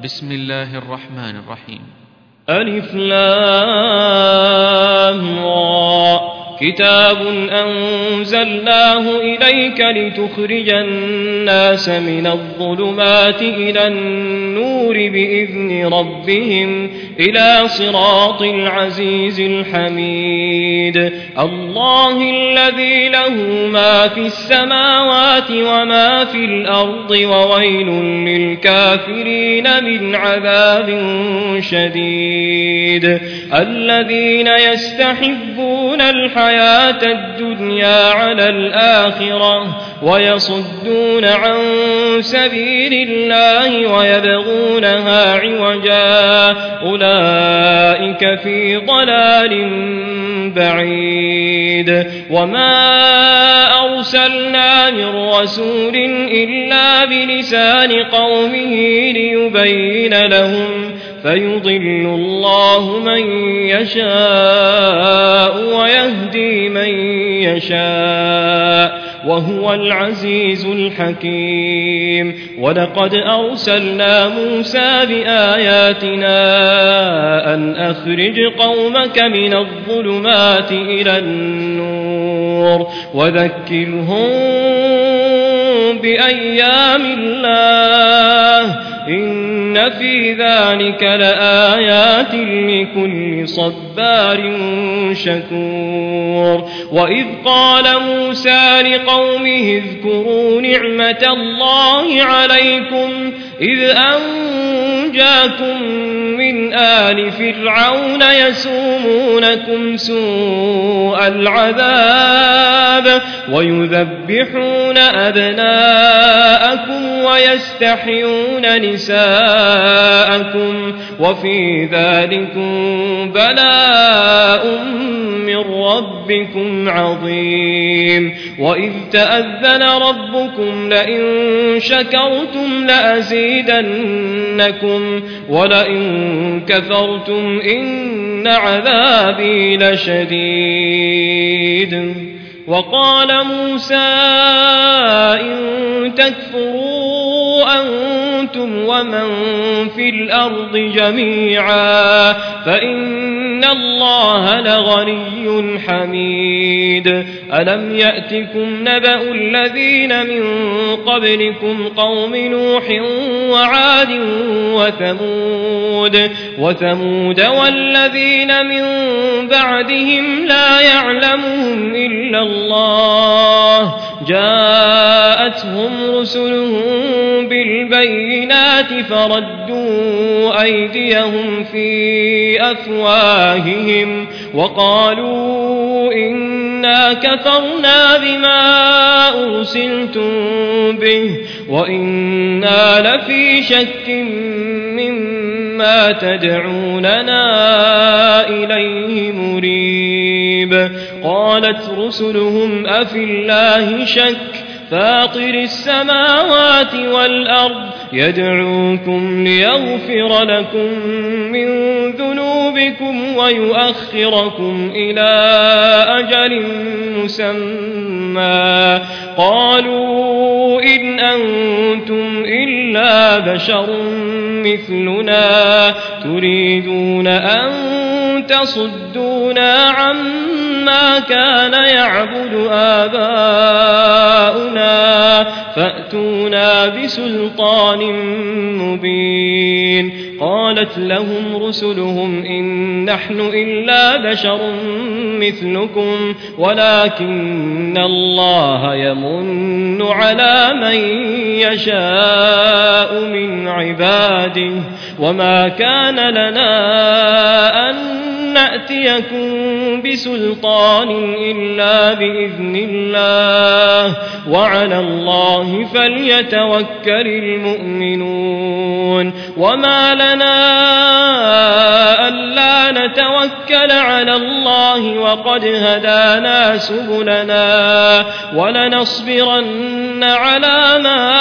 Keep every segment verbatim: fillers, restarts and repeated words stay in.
بسم الله الرحمن الرحيم. ألف لام را كتاب أنزلناه إليك لتخرج الناس من الظلمات إلى النور بإذن ربهم إلى صراط العزيز الحميد الله الذي له ما في السماوات وما في الأرض وويل للكافرين من عذاب شديد الذين يستحبون الحياة الحياة الدنيا على الآخرة ويصدون عن سبيل الله ويبغونها عوجا أولئك في ضلال بعيد وما أرسلنا من رسول إلا بلسان قومه ليبين لهم فيضل الله من يشاء ويهدي من يشاء وهو العزيز الحكيم ولقد أرسلنا موسى بآياتنا أن أخرج قومك من الظلمات إلى النور وذكرهم بأيام الله إن في ذلك لآيات لكل صبار شكور وإذ قال موسى لقومه اذكروا نعمة الله عليكم إذ أنجاكم من آل فرعون يسومونكم سوء العذاب ويذبحون أبناءكم ويستحيون نساءكم وفي ذلكم بلاء من ربكم عظيم وإذ تأذن ربكم لئن شكرتم لأزيدنكم ولئن كفرتم إن عذابي لشديد وقال موسى إن تكفروا أنتم ومن في الأرض جميعا فإن الله لغني حميد ألم يأتكم نبأ الذين من قبلكم قوم نوح وعاد وثمود وثمود والذين من بعدهم لا يعلمهم إلا الله جاءتهم رسلهم بالبينات فردوا أيديهم في أفواههم وقالوا إنا كفرنا بما أرسلتم به وإنا لفي شك مما تدعوننا إليه مريب قالت رسلهم أفي الله شك فاطر السماوات والأرض يدعوكم ليغفر لكم من ذنوبكم ويؤخركم إلى أجل مسمى قالوا إن أنتم إلا بشر مثلنا تريدون أن تصدونا عما كان يعبد آباؤنا فأتونا بسلطان مبين قالت لهم رسلهم إن نحن إلا بشر مثلكم ولكن الله يمن على من يشاء من عباده وما كان لنا أن نأتيكم بسلطان إلا بإذن الله وعلى الله فليتوكل المؤمنون وما لنا ألا نتوكل على الله وقد هدانا سبلنا ولنصبرن على ما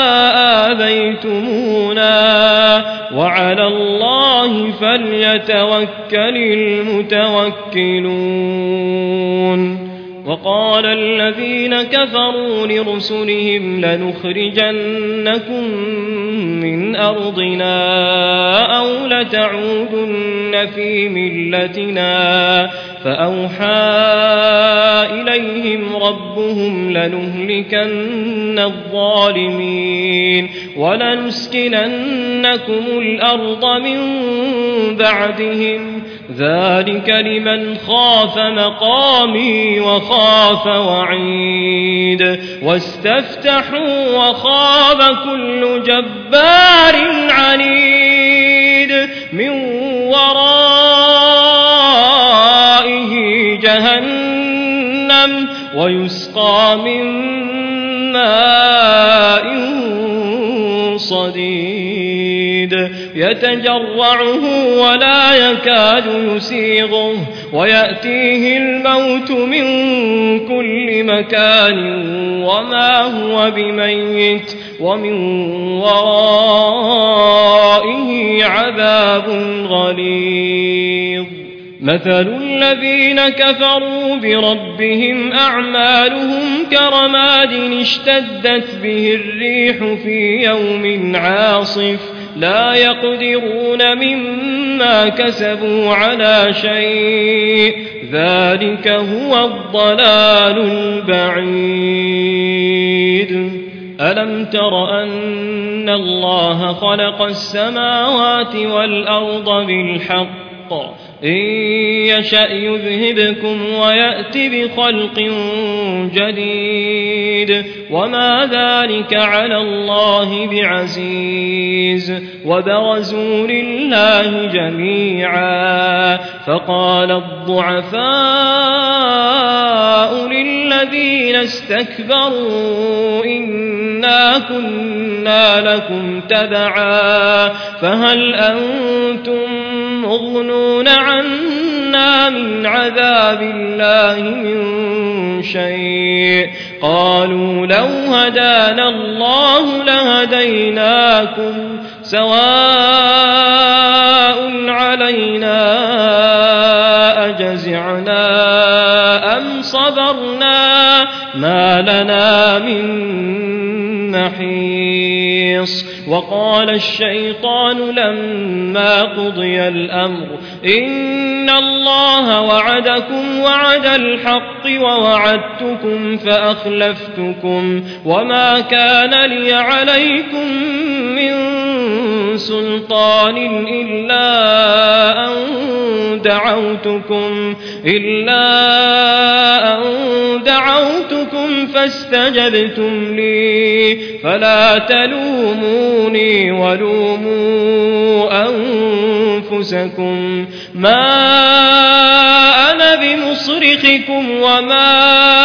آذيتمونا وعلى الله فليتوكل المتوكلون وقال الذين كفروا لرسلهم لنخرجنكم من أرضنا أو لتعودن في ملتنا فأوحى إليهم ربهم لنهلكن الظالمين ولنسكننكم الأرض من بعدهم ذلك لمن خاف مقامي وخاف وعيد واستفتحوا وخاب كل جبار عنيد من ورائه جهنم ويسقى من ماء صديد يتجرعه ولا يكاد يسيغه ويأتيه الموت من كل مكان وما هو بميت ومن ورائه عذاب غليظ مثل الذين كفروا بربهم أعمالهم كرماد اشتدت به الريح في يوم عاصف لا يقدرون مما كسبوا على شيء ذلك هو الضلال البعيد ألم تر أن الله خلق السماوات والأرض بالحق إن يشأ يذهبكم ويأت بخلق جديد وما ذلك على الله بعزيز وبرزوا لله جميعا فقال الضعفاء للذين استكبروا إنا كنا لكم تبعا فهل أنتم مغنون عنا من عذاب الله من شيء قالوا لو هدانا الله لهديناكم سواء علينا أجزعنا أم صبرنا ما لنا من محيص وقال الشيطان لما قضي الأمر إن الله وعدكم وعد الحق ووعدتكم فأخلفتكم وما كان لي عليكم من سلطان إلا أن دعوتكم إلا أن دعوتكم فاستجبتم لي فلا تلوموني ولوموا أنفسكم ما أنا بمصرخكم وما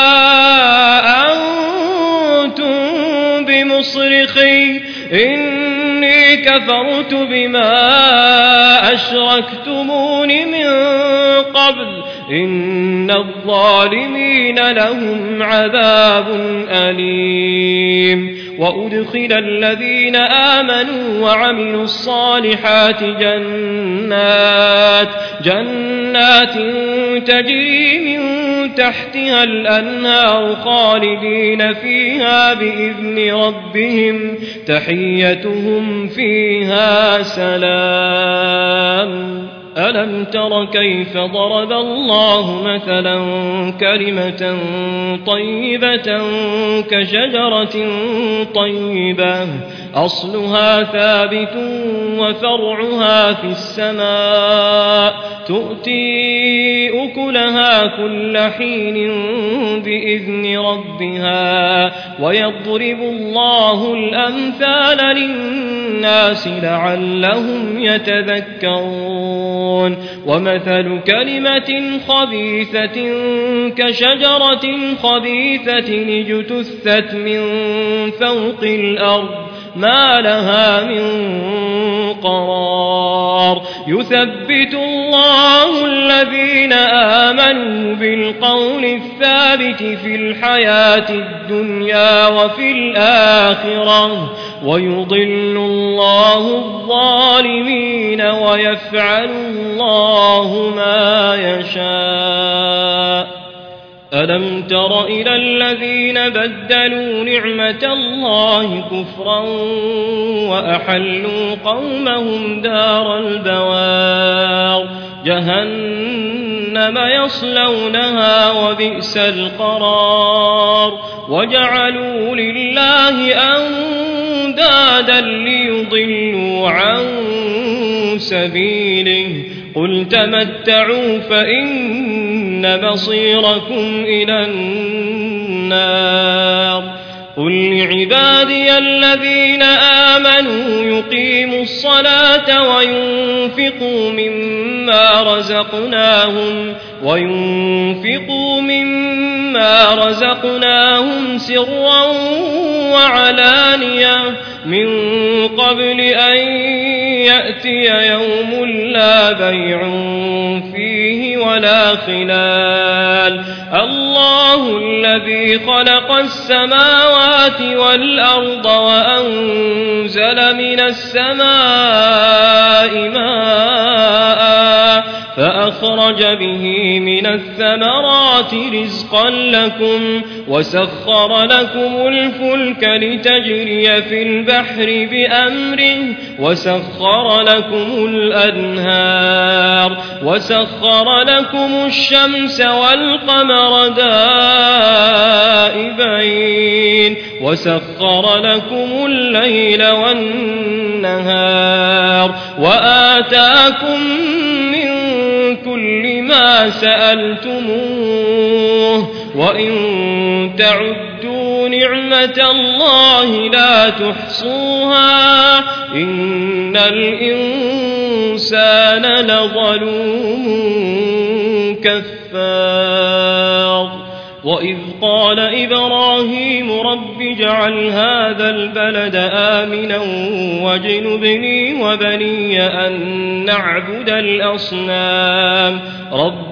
أنتم بمصرخي إني كفرت بما أشركتمون من قبل إن الظالمين لهم عذاب أليم وأدخل الذين آمنوا وعملوا الصالحات جنات جنات تجري من تحتها الأنهار خالدين فيها بإذن ربهم تحيتهم فيها سلام ألم تر كيف ضرب الله مثلا كلمة طيبة كشجرة طيبة أصلها ثابت وفرعها في السماء تؤتي أكلها كل حين بإذن ربها ويضرب الله الأمثال للناس لعلهم يتذكرون ومثل كلمة خبيثة كشجرة خبيثة اجتثت من فوق الأرض ما لها من قرار يثبت الله الذين آمنوا بالقول الثابت في الحياة الدنيا وفي الآخرة ويضل الله الظالمين ويفعل الله ما يشاء ألم تر إلى الذين بدلوا نعمة الله كفرا وأحلوا قومهم دار البوار جهنم يصلونها وبئس القرار وجعلوا لله أندادا ليضلوا عن سبيله قل تمتعوا فإن مصيركم إلى النار قل لعبادي الذين آمنوا يقيموا الصلاة وينفقوا مما رزقناهم وينفقوا مما رزقناهم سرا وعلانية من قبل أن يأتي يوم لا بيع فيه ولا خلال الله الذي خلق السماوات والأرض وأنزل من السماء ماء فأخرج به من الثمرات رزقا لكم وسخر لكم الفلك لتجري في البحر بأمره وسخر لكم الأنهار وسخر لكم الشمس والقمر دائبين وسخر لكم الليل والنهار وآتاكم من كل ما سألتموه وإن تعدوا نعمة الله لا تحصوها إن الإنسان لظلوم كفار وإذ قال إبراهيم رب اجعل هذا البلد آمنا واجنبني وبني أن نعبد الأصنام رب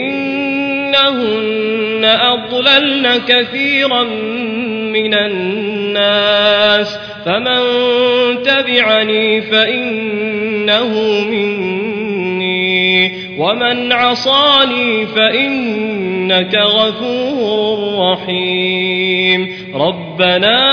إنهن أضللن كثيرا من الناس فمن تبعني فإنه مني ومن عصاني فإنك غفور رحيم ربنا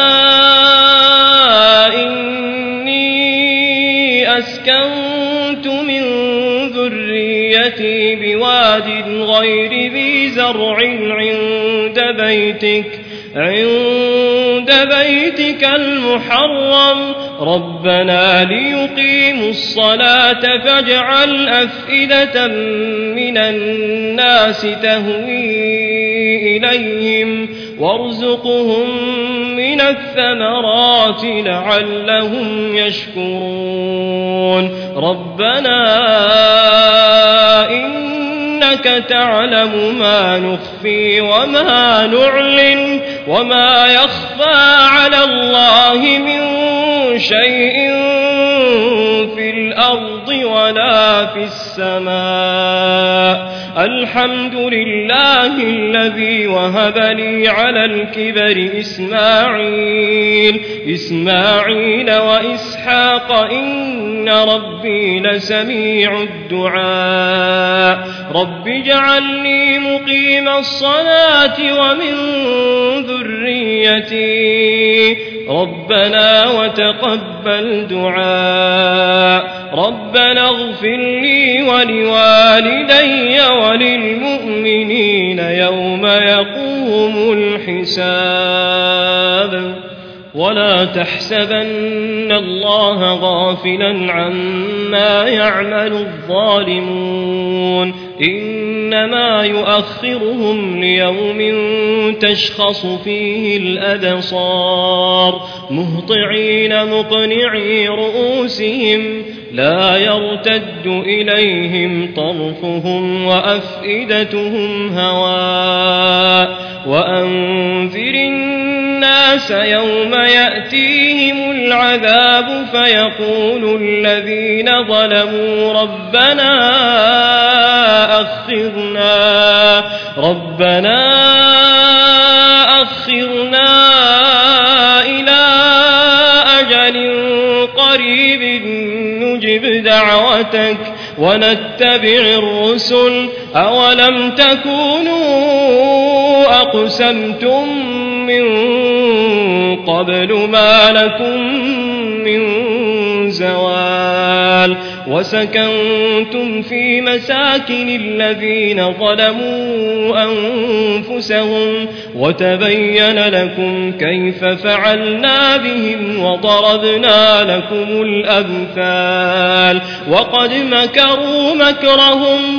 إني أسكنت من ذريتي بواد غير ذي زرع عند بيتك عند بيتك المحرم ربنا ليقيموا الصلاة فاجعل أفئدة من الناس تهوي إليهم وارزقهم من الثمرات لعلهم يشكرون ربنا إنك تعلم ما نخفي وما نعلن وما يخفى على الله من شيء في الأرض ولا في السماء الحمد لله الذي وهب لي على الكبر إسماعيل إسماعيل وإسحاق إن ربي لسميع الدعاء رب اجعلني مقيم الصلاة ومن ذريتي ربنا وتقبل دعاء ربنا اغفر لي ولوالدي وللمؤمنين يوم يقوم الحساب ولا تحسبن الله غافلا عما يعمل الظالمون إنما يؤخرهم ليوم تشخص فيه الأبصار مهطعين مقنعي رؤوسهم لا يرتد إليهم طرفهم وأفئدتهم هواء وأنذر الناس يوم يأتيهم العذاب فيقول الذين ظلموا ربنا أخرنا ربنا أخرنا إلى أجل قريب نجب دعوتك ونتبع الرسل أولم تكونوا أقسمتم من قبل ما لكم من زوال وسكنتم في مساكن الذين ظلموا أنفسهم وتبين لكم كيف فعلنا بهم وضربنا لكم الأمثال وقد مكروا مكرهم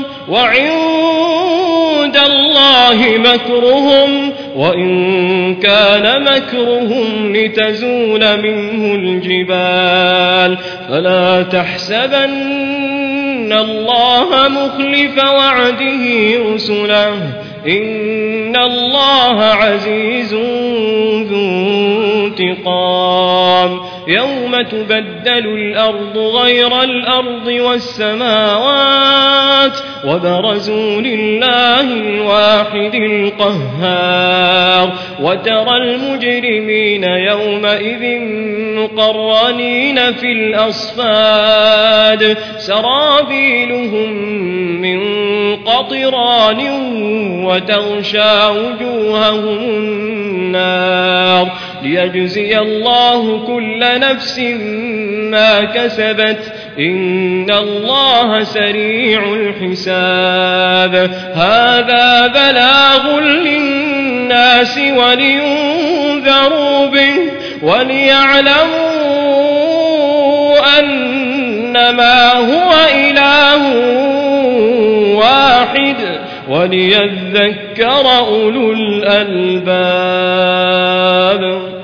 وعند الله مكرهم وإن كان مكرهم لتزول منه الجبال فلا تحسبن الله مخلف وعده رسله إن الله عزيز ذو انتقام يوم تبدل الأرض غير الأرض والسماوات وبرزوا لله الواحد القهار وترى المجرمين يومئذ مقرنين في الأصفاد سرابيلهم من قطران وتغشى وجوههم النار ليجزي الله كل نفس ما كسبت إن الله سريع الحساب هذا بلاغ للناس ولينذروا به وليعلموا أنما هو إله واحد وليذكر أولو الألباب